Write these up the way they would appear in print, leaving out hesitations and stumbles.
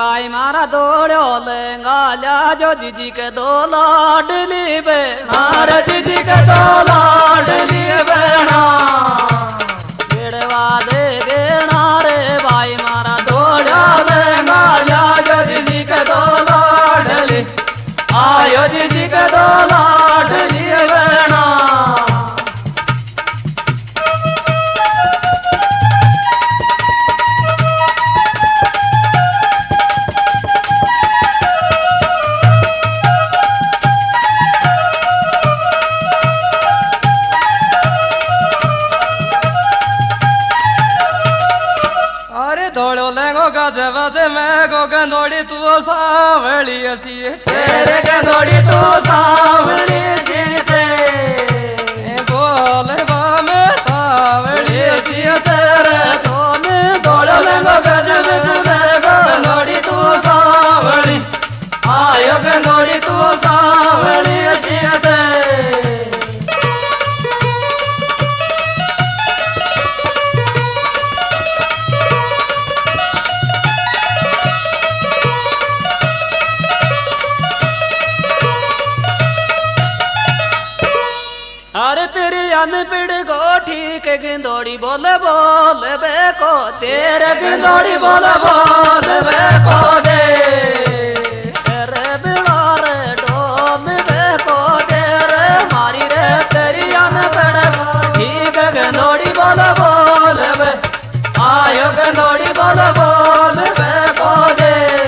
भाई मारा दौड़ो लेंगा ला जो जीजी के दो लाडली बे मारा जीजी के दो लाडली बेना बेड़वा दे गेना रे भाई मारा दौड़ो लेंगा ला जो जीजी के दो लाडली आयो जीजी के दो लाडली बेना। दौड़ो लेंगो गाजे बाजे मैं गो गंदोड़ी तू सावली सी तेरे गंदोड़ी तू सावली सी बोल बामे सावली सी तेरे तोने दौड़ो लेंगो गाजे बाजे मैं गो गंदोड़ी तू सावली आयो गंदोड़ी तू सावली सी अरे तेरी अनपिड़ को ठीक गिंदोड़ी बोले बोले बेको तेरे गिंदोड़ी बोले बोले बेको दे तेरे बिलारे डोल बेको तेरे मारी रे तेरी अनपिड़ ठीक गिंदोड़ी बोले बोले बे आयो गिंदोड़ी बोले बोले बेको दे।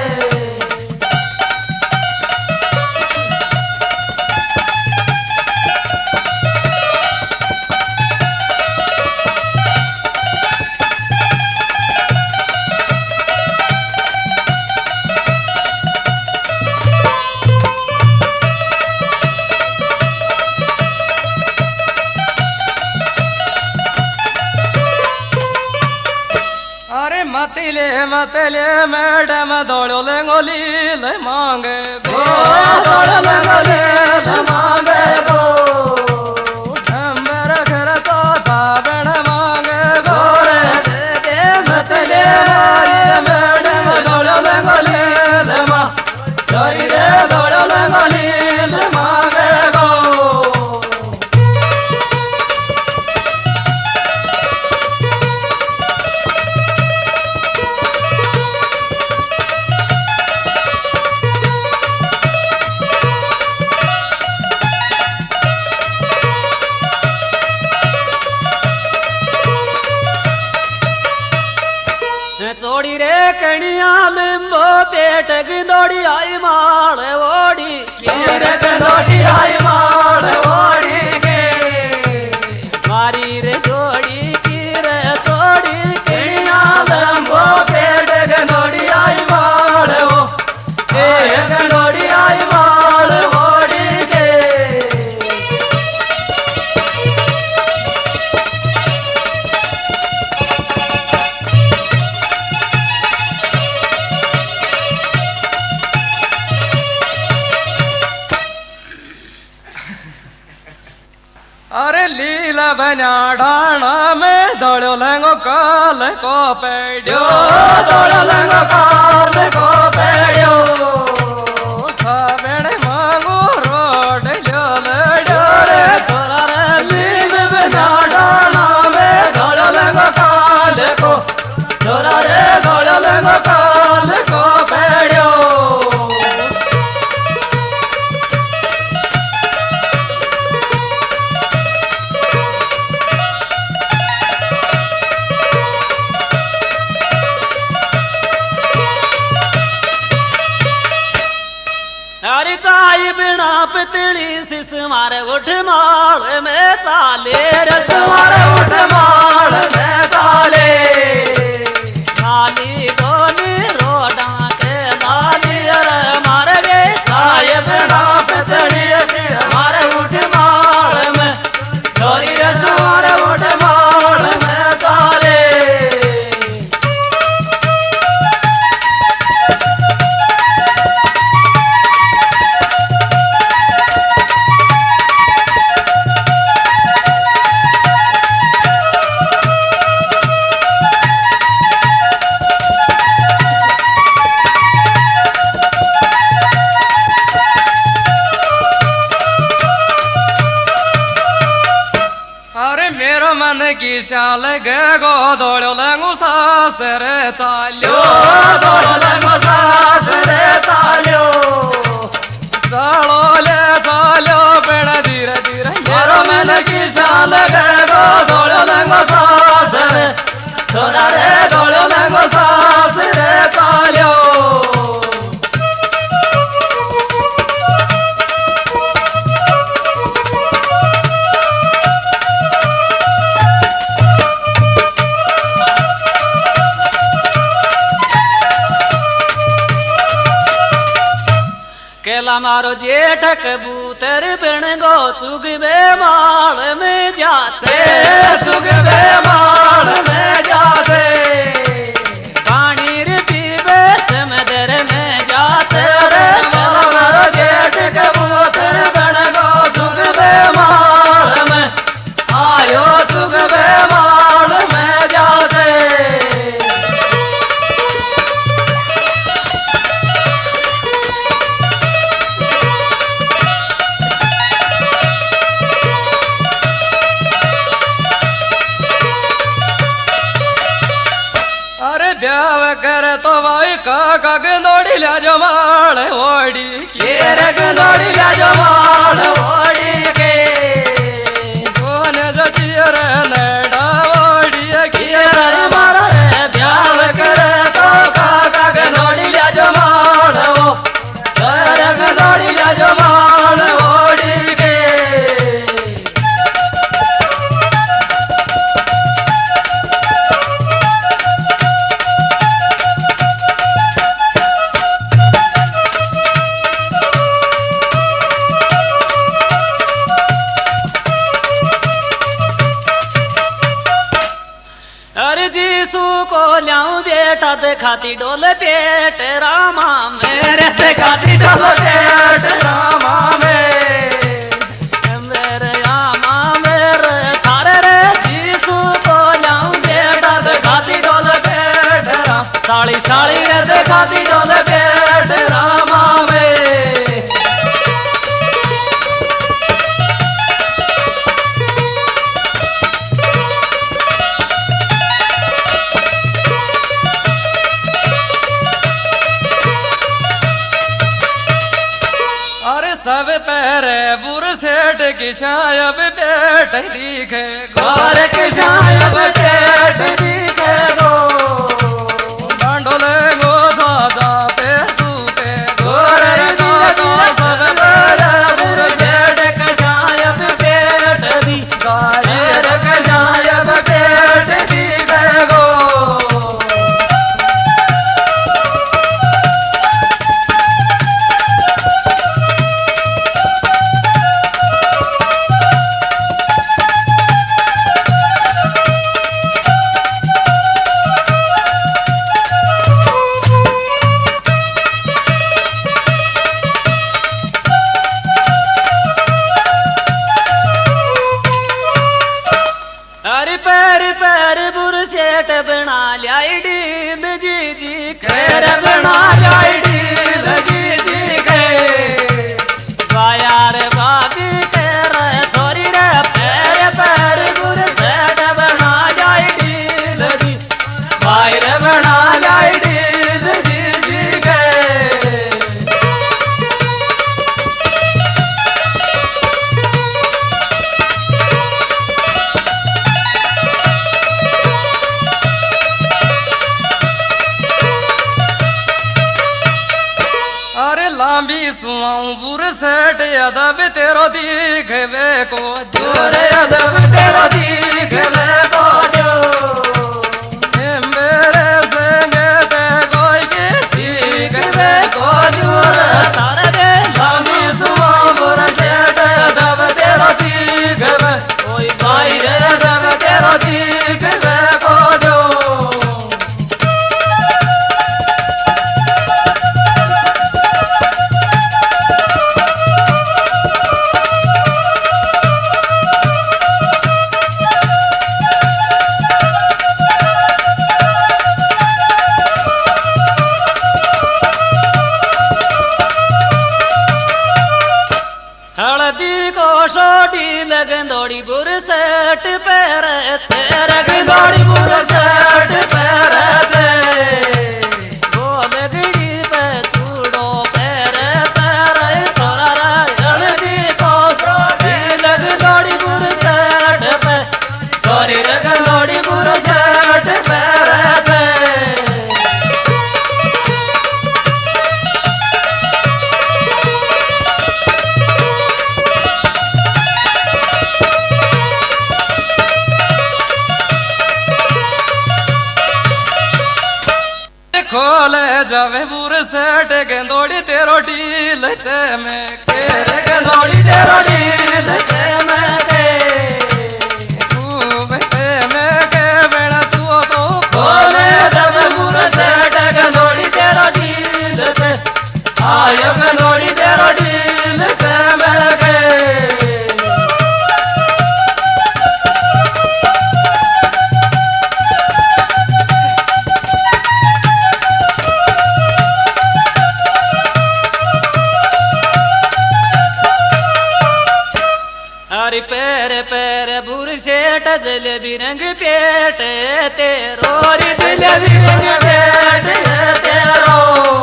मतले मैडम दौड़ो लेंगो लीले मांगे गो दौड़ो लेंगो लीले मांगे गो मेरा घर तो साबण मांगे गो रे दे मतले मैडम दौड़ो लेंगो लीले मां चोरी रे दौड़ो लेंगो लीले मांगे गो। चोड़ी रे कणिया लिंबो पेट गिंदोड़ी आई माल ओड़ी रे गिंदोड़ी आई माल ओड़ी के मारी रे जोड़ी की रे चोड़ी कणिया लिंबो पेट गिंदोड़ी आई माल ओ गिंदोड़ी आई माल ओड़ी के। अरे लीला बना डाना में दौड़ो लेंगो काल को पेड़ो दौड़ो लेंगो काल को पेड़ो साबण मांगो रोड लो लड़ो रे सोरा रे लीला बना डाना में दौड़ो लेंगो काल को सोरा रे दौड़ो लेंगो काल को पेड़ो। चाय बिना पितली सिस मारे उठ माल में चाले रस मारे उठ माल में चाले लाली गोली रोडा के लाली रे मारे गे चाय बिना पितली सिस मारे उठ माल में चोरी रस मारे उठ माल में चाले। की शाल गे गो दौड़ो लंगू सासरे चाल्यो दौड़ो लंगो सासरे चाल्यो चालो ले चाल्यो बेड़ा धीरे धीरे मारो मन की शाल गे गो दौड़ो लंगो सासरे छोरा रे दौड़ो लंगो सासरे चाल्यो केला मारो जेठ कबूतर बिन गो चुगवे माल में जाते चुगवे माल में जाते पानी रे पीवे समंदर में जाते रे केला मारो जेठ कबूतर बिन गो चुगवे माल में आयो चुगवे माल में जाते ब्याव करे तो भाई काका गंदोड़ी ला जमाल ओड़ी केरे गंदोड़ी ला जमाल ओड़ी के कौन जचिर नडा ओड़ी केरे मारा रे ब्याव करे तो काका गंदोड़ी ला जमाल ओ केरे गंदोड़ी ला जमाल ओड़ी के बेटा दिखाती डोल पेट रामा मेरे दिखाती डोल पेट रामा मेरे रामा मेरे थारे रे जीसू को लाऊं बेटा दिखाती डोल पेट राम साड़ी साड़ी रे दिखाती डोल पेट रामा सब पैरे बुर सेठ की शायब पेट दिखे गोर की शायब पेट दिखे गो डांडोले गो साजा पे सूखे गोर सब पैरे बुर सेठ की शायब पेट दिखे गोर की शायब पेट दिखे गो सेठ बना लिया डील जी जी खैर बना लिया डील जी जी के यार बाबी कर छोरी रे पैर पैर बुर सेठ बना लिया डील जी भाई रे बना लिया डील जी जी के लांबी सुआऊं बुर सेठ अदब तेरो दिखवे को जोर अदब तेरो दिखवे को जो मेरे संगे ते कोई के दिखवे को जोर तारे दे लांबी सुआऊं बुर सेठ अदब तेरो दिखवे कोई भाई रे अदब तेरो दिखवे को जो सोडी लगंदोड़ी बुरसट पैरे थे लगंदोड़ी बुरसट पैरे थे वो लगड़ी पे चूड़ो पैरे तेरे छोरा जल्दी को सोडी लगंदोड़ी बुरसट पे छोरी लगंदोड़ी बुरसट पैरे थे खोले जावे बुर सेट गेंदोड़ी तेरो डील चे में के गेंदोड़ी तेरो डील चे में के तू बेटे में के बेड़ा तू तो खोले जावे बुर सेट गेंदोड़ी तेरो डील चे आयो गेंदोड़ी तेरो डील चे में के हरी पैर पैर बुर सेठ जलेबी रंग पेट तेरो रे जलेबी रंग पेट तेरो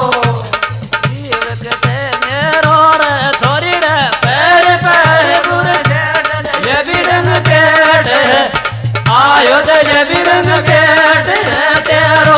जीवत ते मेरो रे छोरी रे पैर पैर बुर सेठ जलेबी रंग पेट आयो जलेबी रंग पेट तेरो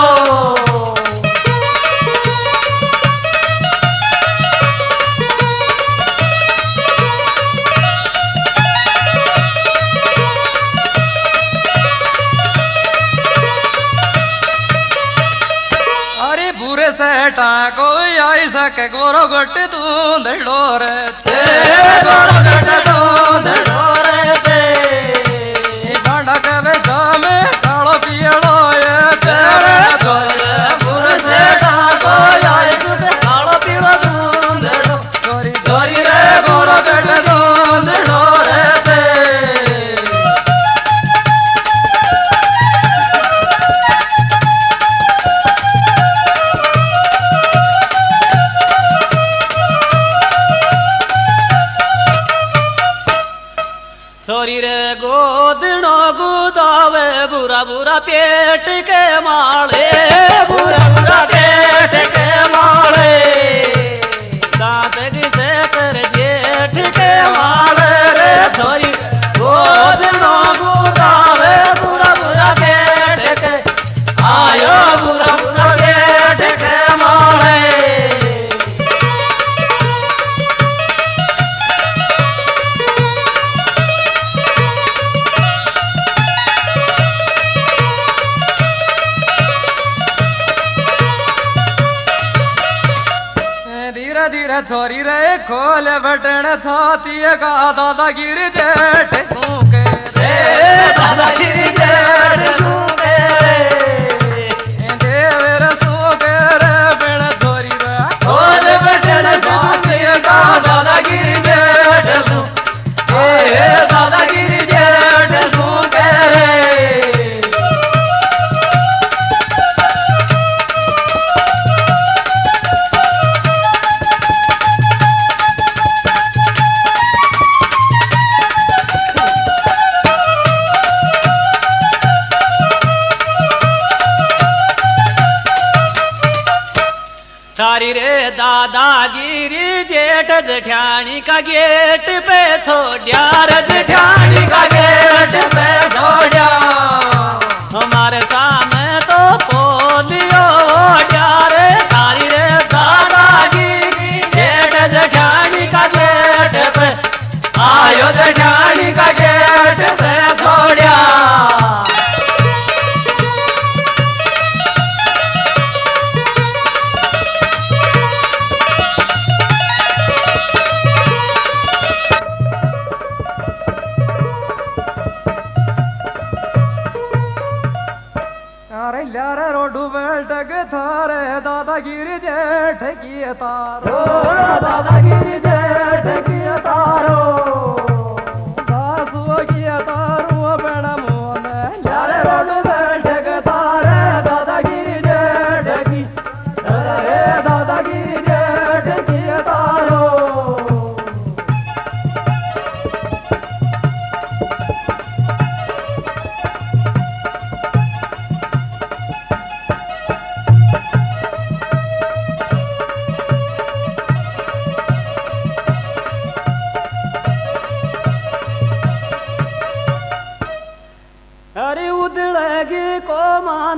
सेटा कोई आई सके गोरो गट तू दड़ो रे छे गोरो गट तू दड़ो रे छे डांडा के बेचा में कालो पियलो ये तेरे छोरे बुर सेटा कोई आई सके कालो पियलो तू दड़ो छोरी छोरी रे गोरो गट तू दड़ो रे छे छोरी रे गोदनो गुदावे बुरा बुरा पेट के माले बुरा बुरा पेट के माले दांत से कर जेठ के माले रे छोरी गोदनो गुदावे बुरा बुरा पेट के आयो बुरा बुरा पेट के माले धीरे छोरी रे खोल बटन छाती का दादागिरी जेठ सूके रे दादागिरी जेठ सूके देवर सूके रे बिन छोरी रे खोल बटन छाती का दादागिरी जेठ सूके दादागिरी जेठ सूके रे थारी रे दादागिरी जेठ जेठानी का गेट पे छोड़िया रे जेठानी का गेट पे छोड़िया हमारे सामने तो बोलियो रे थारी रे दादागिरी जेठ जेठानी का गेट पे आयो जेठानी का गेट पे छोड़िया ल्यारे रोडू बैठक थारे दादागिरी जेठ की तारो दादागिरी जेठ की तारो दासु की तारो बण मोन ल्यारे रोडू बैठक थारे दादागिरी जेठ की रे दादागिरी जेठ की तारो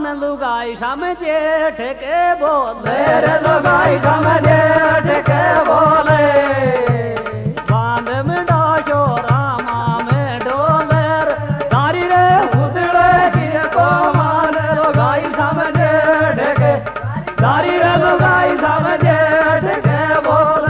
लुगाई शाम जेठ के बोले रे लुगाई शाम जेठ के बोले बांध में डाशो रामा में डोलेर दारी रे उतड़े की को मान लुगाई शाम जेठ के दारी रे लुगाई शाम जेठ के बोले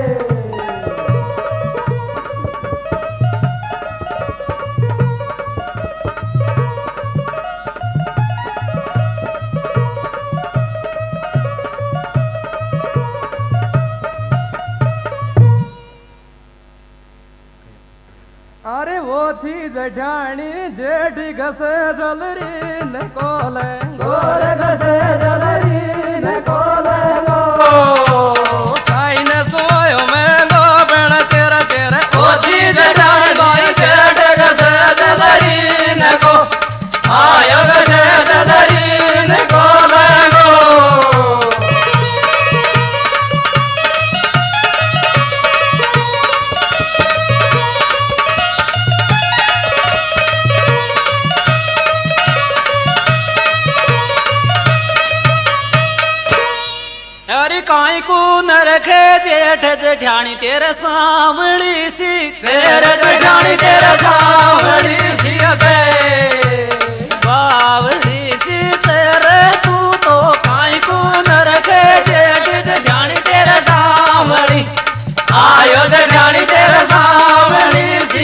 अरे वो थी जठानी जेठी घसे जलरी न कोले गोर घसे जलरी न कोले गो काई न सोयो मैं गो बण तेरा तेरे वो थी जठानी जेठ घसे जलरी न को आयो घसे जलरी न कोले गो काई को न रखे जेठ जेठानी तेरे सावड़ी सी तेरे जेठानी तेरे सावड़ी सी बावड़ी सी तेरे तू तो काई को न रखे जेठ जेठानी तेरे सावड़ी आयो जेठानी तेरे सावड़ी सी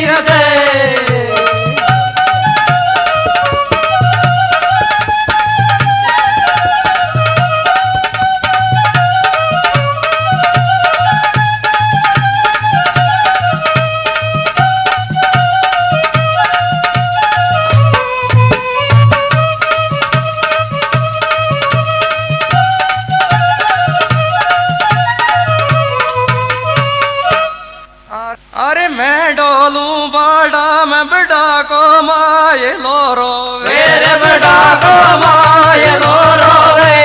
अरे मैं डोलू बाड़ा मैं बड़ा को माये लोरो मेरे बड़ा को माये लोरो वे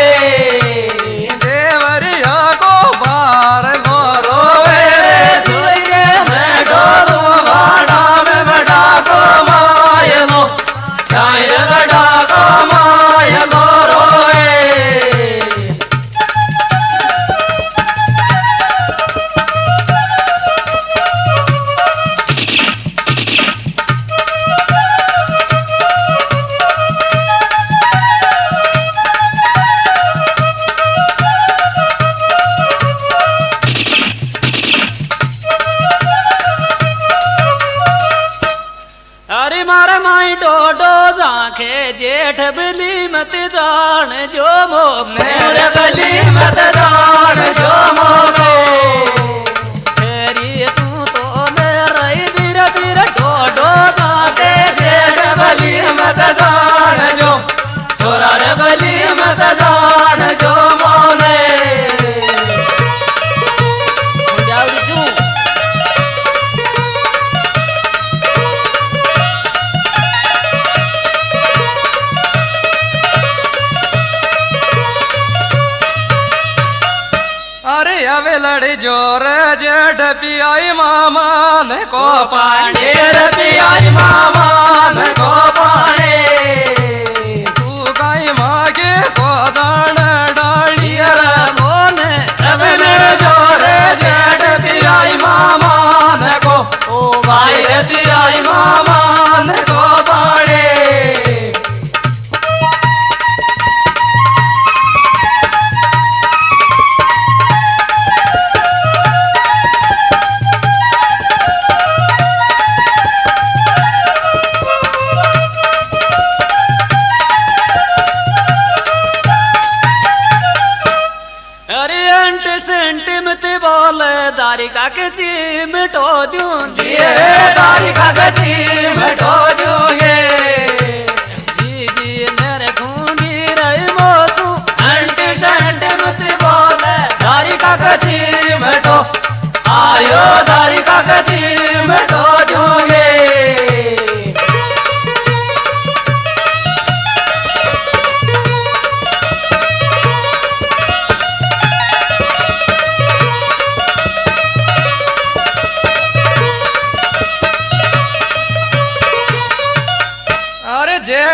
देवरिया को बार लोरो वे सुइए मैं डोलू बाड़ा मैं बड़ा को माये लो चाहे बड़ा को माये लोरो वे अरे मारे माई डोडो जाके जेठ बली मत जान जो मो मेरे बली मत जान जो मोगे तेरी तू तो मेरा धीरे धीरे डोडो जाके जेठ बली मत जान जो छोरा रे बली मत जान जो मोने अरे अवे लड़ी जोर जेठ पियाई मामा ने को पांडे पियाई मामा ने को पांडे तू गाय मागे को दान डाली मोने अवे लड़ी जोर जेठ पियाई मामा ने को ओ भाई पियाई मामा ने को पांडे दारी का कची मिटो दूं दारी का कची मिटो दूंगे दीदी मेरे खूंगी रही मो तू अंटी शंटी मत बोले दारी का कची मिटो आयो दारी का कची मिटो दूंगे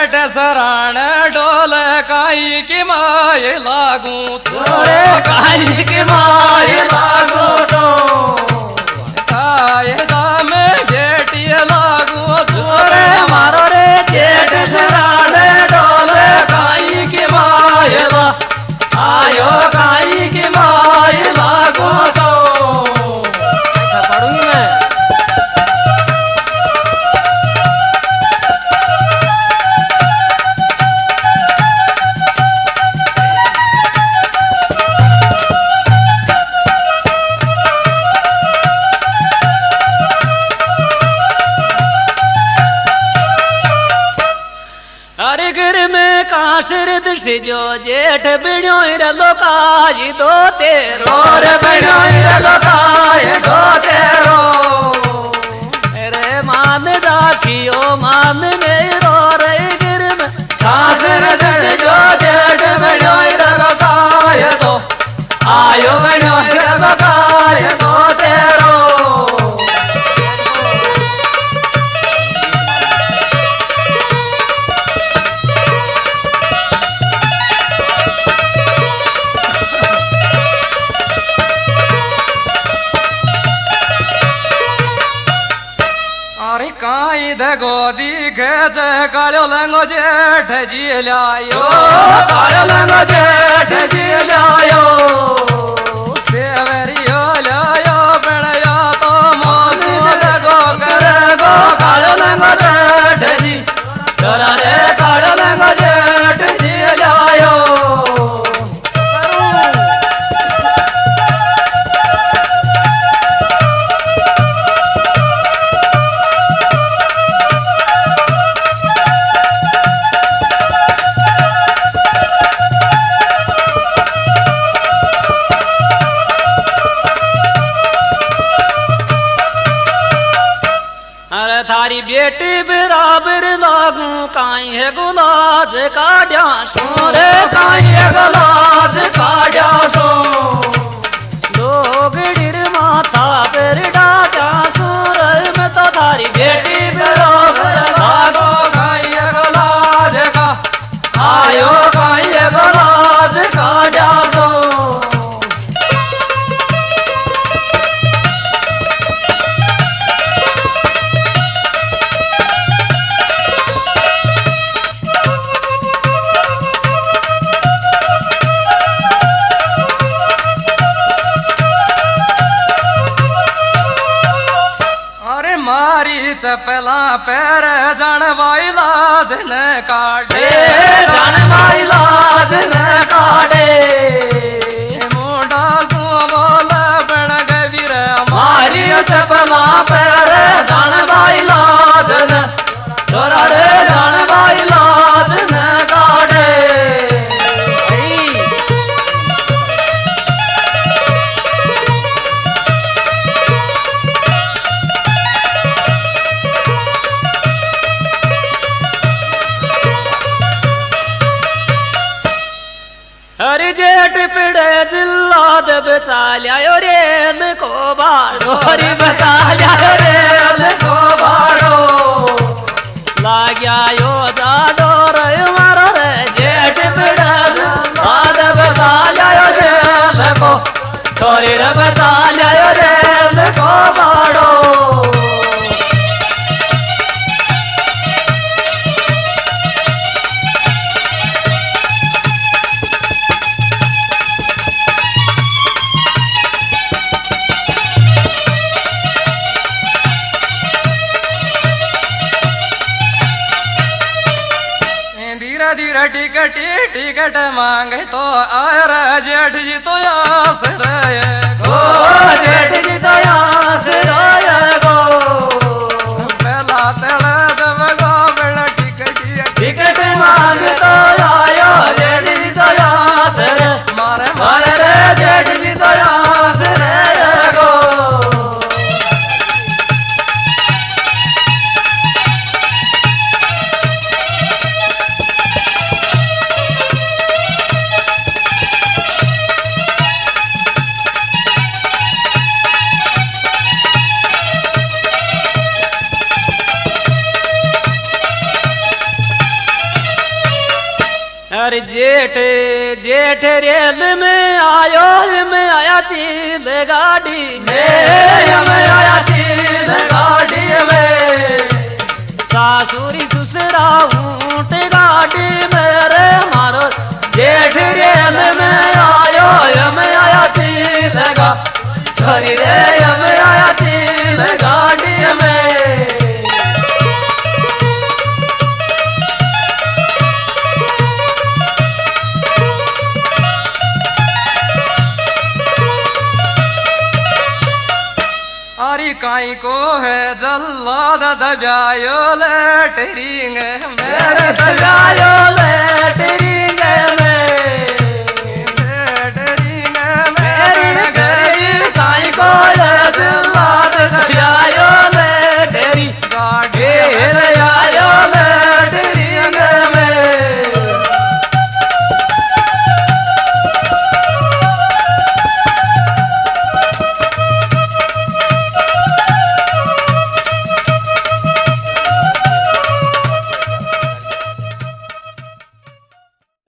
जेठ सराण डोल काई की माय लागू तोरे काई की माय लागू तो काय दाम जेठी लागू तोरे मारो रे जेठ सराण डोल काई की माय आयो काई की माय लागू तो पढ़ूंगी मैं अरे गिर में काशर दिश जो जेठ बिण्यो रलो काई दो तेरो रे बिण्यो रलो काई दो तेरो रे मान राखियो मान मेरो रे गिर में काशर दिश जो जेठ बिण्यो रलो काई दो आयो बिण्यो रलो काई दो तेरो अरे काई द गोदी खेच काळो लंगो जेठ जी लायो काळो लंगो जेठ जी लायो देवरियो लायो बणयो तो मोनू गो कर गो काळो लंगो जेठ जी चला रे काळो लंगो जेठ जी लायो अरे थारी बेटी बराबर लागू काई है गुलाज काढ़ा सो रे काई है गुलाज काढ़ा सो लोगड़ीर माथा पर डाटा सो रे मैं तो थारी बेटी बराबर लागू काई गलाज का आयो काई है गुलाज काढ़ा सो चपला पैर जन वाइला दिन काटे जन वाइला दिन काटे मुंडा सु बोल बन गवीर मारी चपला पैर जन वाइला दिन छोरा रे जन वाइला दिन काटे हरि जेठ पिड़े जिल्लाद बचा लिया रेल को बाड़ो हरि बचा लिया रेल को बाड़ो लाग्या यो जाडो रे मारो रे जेठ पिड़े जिल्लाद बचा लिया रेल को छोरी रे बचा लिया रेल को बाड़ो धीरे टिकट टिकट मांगे तो आयर जेठ जी तो आस रहे गो जेठ जी तो आस रहे गो पहला तड़ दब गो बेला टिकट मांग तो आयो जेठ जी तो आस रे मारे मारे रे जेठ जी तो आस रे गो अरे जेठ जेठ रेल में आयो में आया चील गाड़ी में आया चील गाड़ी में सासुरी ससुरा ऊंट गाड़ी मेरे मारो जेठ रेल में आयो में आया चील गा छोरी रे में आया चील गाड़ी में अरे काई को है जल्लाद दबायो लेटरिंग मेरे दबायो लेटरिंग में